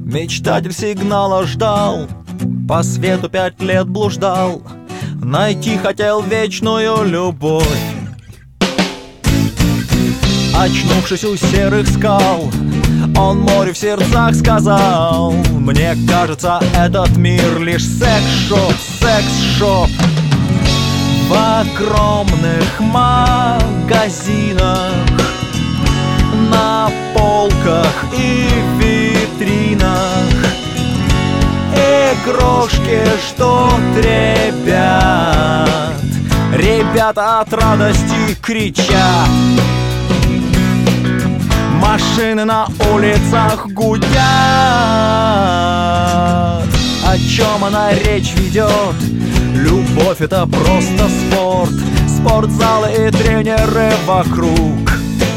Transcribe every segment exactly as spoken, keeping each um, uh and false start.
Мечтатель сигнала ждал, по свету пять лет блуждал, найти хотел вечную любовь. Очнувшись у серых скал, он море в сердцах сказал: мне кажется, этот мир лишь секс-шоп, секс-шоп. В огромных магазинах, на полках и витринах игрушки ждут ребят. Ребята от радости кричат, машины на улицах гудят. О чем она речь ведет? Любовь — это просто спорт, спортзалы и тренеры вокруг.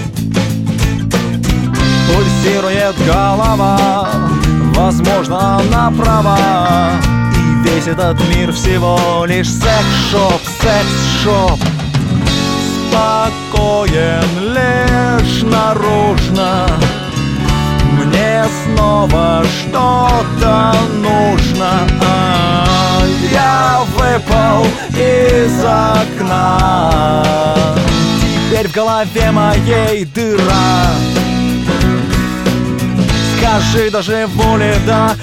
Пульсирует голова, возможно, она права, и весь этот мир всего лишь секс-шоп, секс-шоп. Спокоен лишь наружно, мне снова что-то нужно. А, я выпал из окна, теперь в голове моей дыра. Скажи, доживу ли до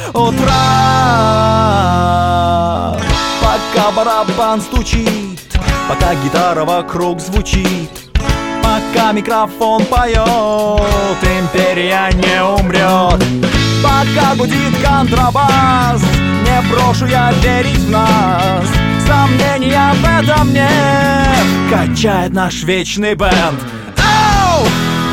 утра? Пока барабан стучит, пока гитара вокруг звучит, пока микрофон поет, империя не умрет. Пока гудит контрабас, не брошу я верить в нас. Сомнения в этом нет, качает наш вечный бэнд. Ау!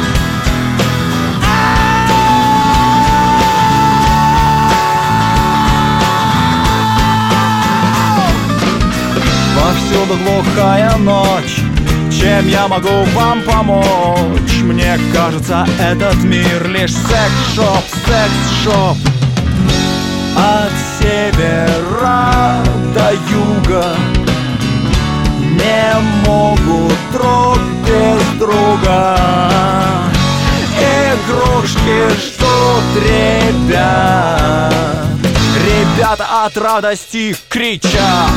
Повсюду глухая ночь, чем я могу вам помочь? Мне кажется, этот мир лишь секс-шоп, секс-шоп. От севера до юга не могут друг без друга. Игрушки ждут ребят. Ребята от радости кричат,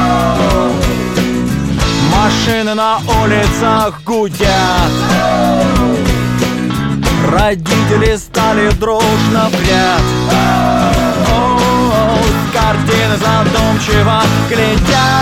машины на улицах гудят. Родители стали дружно в ряд, с картины задумчиво глядят.